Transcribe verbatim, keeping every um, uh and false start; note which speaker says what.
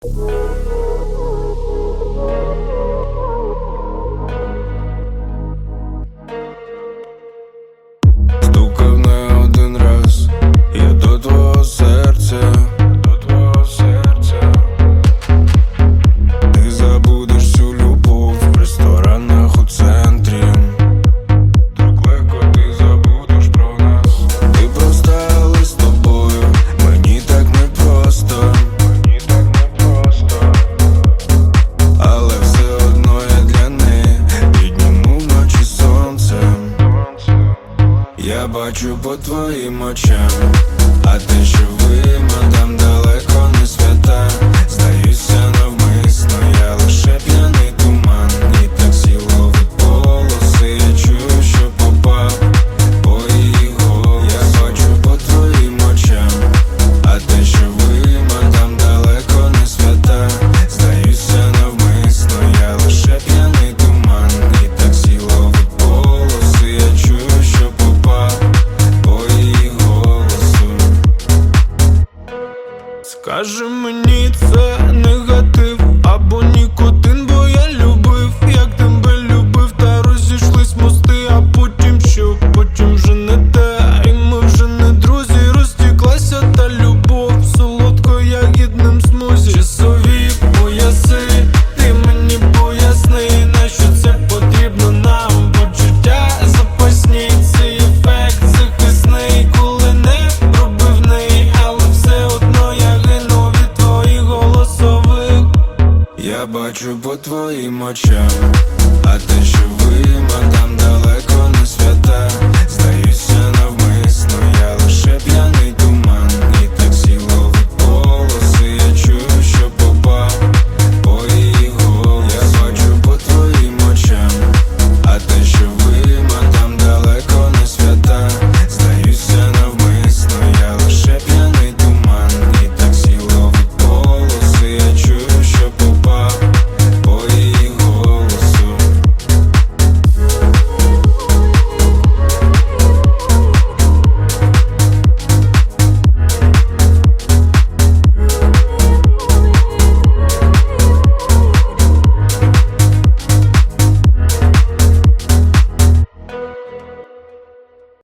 Speaker 1: Стукав не один раз я до твого серця, до твого серця. Ти забудеш всю любов в ресторанах у центрі. Так легко ти забудеш про нас. Ти простали з тобою, мені так непросто, мені так непросто. Але все одно я для неї підніму вночі сонце. Я бачу по твоїм очам, а те, що ви, мадам, далеко не свята. Здаюся навмисно, я лише п'яний туман. І так сіло від полоси, я чую, що попав по її голос. Я бачу по твоїм очам, а те, що ви, мадам, далеко не свята. Здаюся навмисно, я лише п'яний туман. І так сіло від полоси, я чую, що попав по її голосу. Скажи мені, це негатив або нікотин, бо я любив, як тебе любив, та розійшлись мости, а потім що, потім вже не те, і ми вже не друзі, розтіклася та любов солодко-ягідним смузі. Часові пояси, ти мені поясни, на що це потрібно нам, почуття запасні, цей ефект захисний, коли не пробивний, але все одно я гину від твоїх голосових. Я бачу по твоїм очам, а те, що ви, мадам, далеко не свята.